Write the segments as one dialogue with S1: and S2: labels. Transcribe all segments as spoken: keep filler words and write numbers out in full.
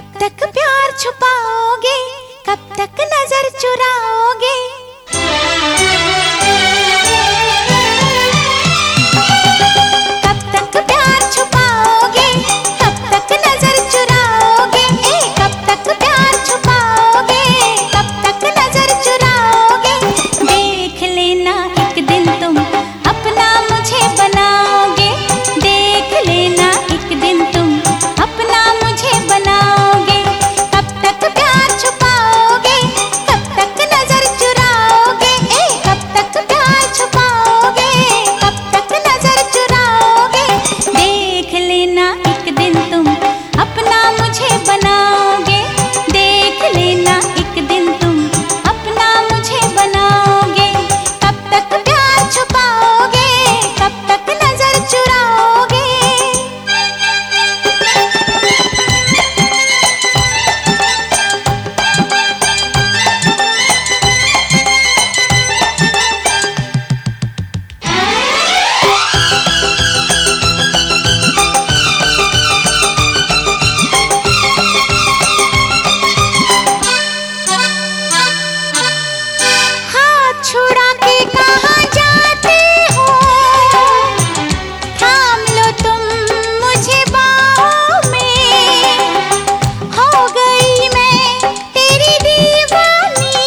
S1: कब तक प्यार छुपाओगे, कब तक नजर चुराओगे। कब तक प्यार छुपाओगे, कब तक नजर चुराओगे। ए कब तक प्यार छुपाओगे, कब तक नजर चुराओगे। देख लेना एक दिन तुम अपना मुझे बनाओगे। देख लेना एक दिन तुम अपना मुझे बनाओगे। कब तक प्यार छुपाओगे, कब तक नजर चुराओगे। ए कब तक प्यार छुपाओगे, कब तक नजर चुराओगे। देख लेना एक दिन तुम अपना मुझे बनाओगे। देख लेना एक दिन तुम अपना मुझे बनाओगे। कब तक प्यार छुपाओगे, कब तक नजर चुराओगे। हाथ छुड़ा के कहाँ जाते हो, थाम लो तुम मुझे बाहों में। हो गई मैं तेरी दीवानी,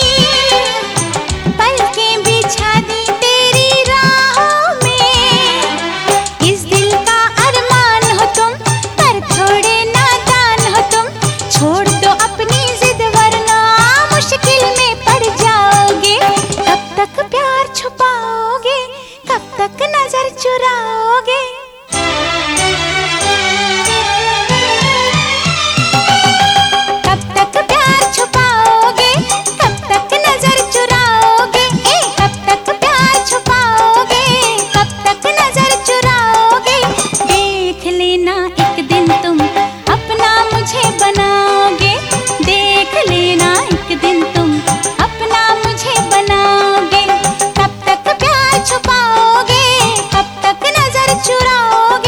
S1: पलकें बिछा दी तेरी राहों में। इस दिल का अरमान हो तुम, पर थोड़े नादान हो तुम। छोड़ दो अपनी जिद वरना मुश्किल में पड़ जाओगे। कब तक प्यार छुपाओगे, कब तक नजर चुराओगे। कब तक प्यार छुपाओगे, कब तक नजर चुराओगे। ए कब तक प्यार छुपाओगे, कब तक नजर चुराओगे। देख लेना एक दिन तुम अपना मुझे बनाओगे। देख लेना एक दिन तुम अपना मुझे बनाओगे। कब तक प्यार छुपाओगे, कब तक नजर चुराओगे।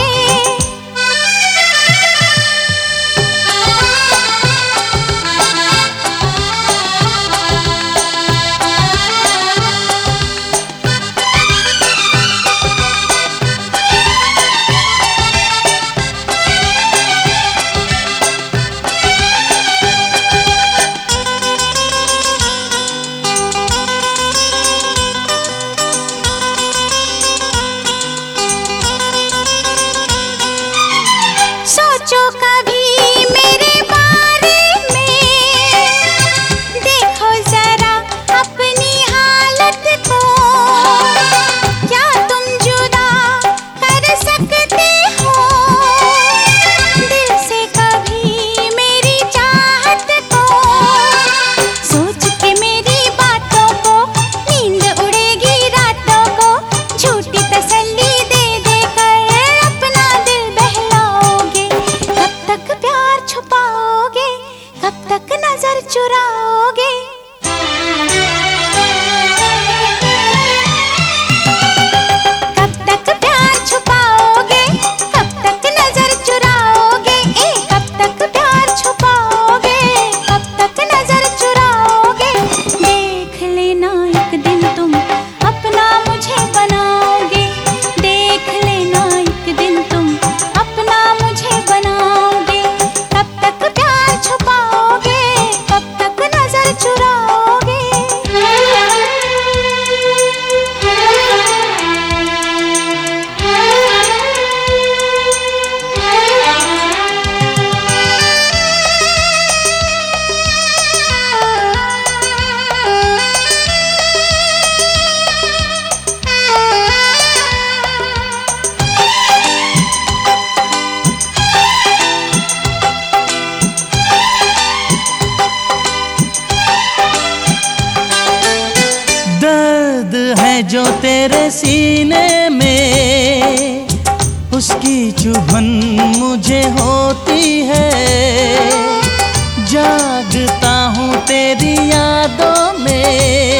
S1: सोचो कभी मेरे बारे में, देखो जरा अपनी हालत को। क्या तुम जुदा कर सकते हो दिल से कभी मेरी चाहत को। सोच के मेरी बातों को नींद उड़ेगी रातों को। झूठी तसल्ली दे दे कर अपना दिल बहलाओगे। कब तक प्यार छुपाओगे, कब तक नजर चुराओगे। कब तक प्यार छुपाओगे, कब तक नजर चुराओगे। ए कब तक प्यार छुपाओगे, कब तक नजर चुराओगे। देख लेना एक दिन तुम अपना मुझे बनाओगे। देख लेना एक दिन तुम अपना मुझे बनाओगे। कब तक प्यार छुपाओगे, कब तक नजर चुराओगे।
S2: दर्द है जो तेरे सीने में, उसकी चुभन मुझे होती है। जागता हूँ तेरी यादों में,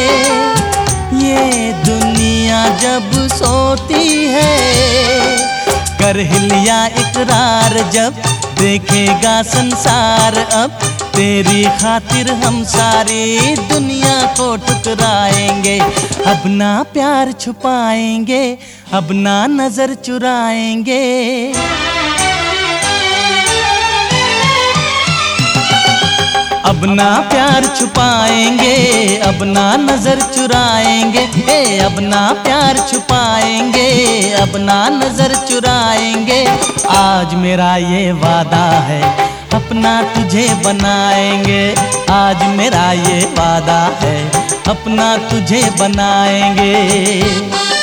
S2: ये दुनिया जब सोती है। कर लिया इकरार जब देखेगा संसार अब तेरी खातिर हम सारी दुनिया को ठुकराएंगे। अब ना प्यार छुपाएंगे, अब ना नजर चुराएंगे। अब ना प्यार छुपाएंगे, अब ना नजर चुराएंगे। ए अब ना प्यार छुपाएंगे, अब ना नजर चुराएंगे। आज मेरा ये वादा है अपना तुझे बनाएंगे। आज मेरा ये वादा है अपना तुझे बनाएंगे।